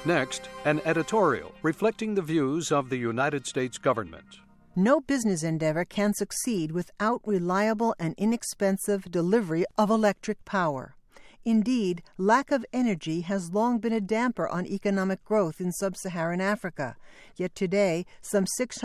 Next, an editorial reflecting the views of the United States government. No business endeavor can succeed without reliable and inexpensive delivery of electric power. Indeed, lack of energy has long been a damper on economic growth in sub-Saharan Africa. Yet today, some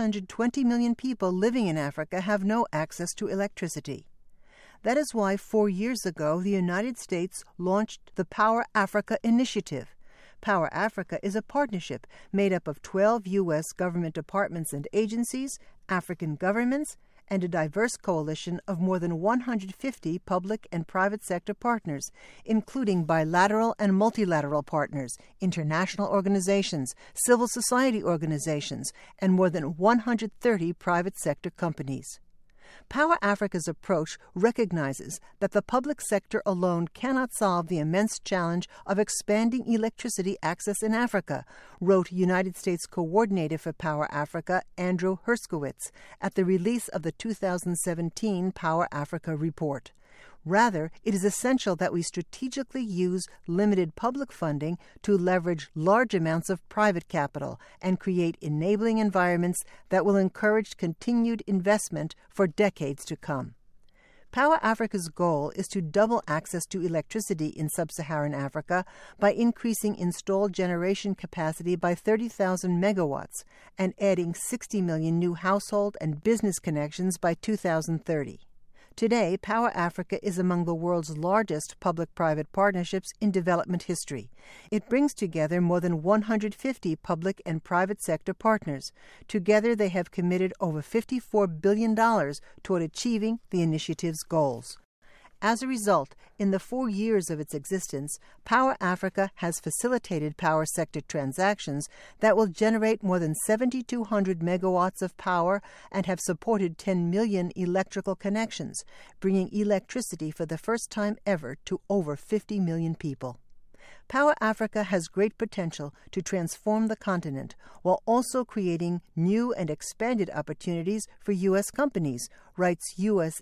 620 million people living in Africa have no access to electricity. That is why 4 years ago, the United States launched the Power Africa Initiative. Power Africa is a partnership made up of 12 U.S. government departments and agencies, African governments, and a diverse coalition of more than 150 public and private sector partners, including bilateral and multilateral partners, international organizations, civil society organizations, and more than 130 private sector companies. Power Africa's approach recognizes that the public sector alone cannot solve the immense challenge of expanding electricity access in Africa, wrote United States Coordinator for Power Africa Andrew Herskowitz at the release of the 2017 Power Africa report. Rather, it is essential that we strategically use limited public funding to leverage large amounts of private capital and create enabling environments that will encourage continued investment for decades to come. Power Africa's goal is to double access to electricity in sub-Saharan Africa by increasing installed generation capacity by 30,000 megawatts and adding 60 million new household and business connections by 2030. Today, Power Africa is among the world's largest public-private partnerships in development history. It brings together more than 150 public and private sector partners. Together, they have committed over $54 billion toward achieving the initiative's goals. As a result, in the 4 years of its existence, Power Africa has facilitated power sector transactions that will generate more than 7,200 megawatts of power and have supported 10 million electrical connections, bringing electricity for the first time ever to over 50 million people. Power Africa has great potential to transform the continent while also creating new and expanded opportunities for U.S. companies, writes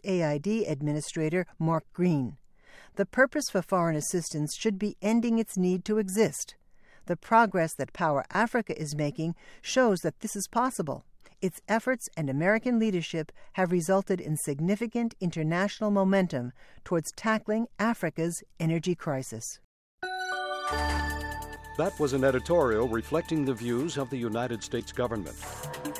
USAID Administrator Mark Green. The purpose for foreign assistance should be ending its need to exist. The progress that Power Africa is making shows that this is possible. Its efforts and American leadership have resulted in significant international momentum towards tackling Africa's energy crisis. That was an editorial reflecting the views of the United States government.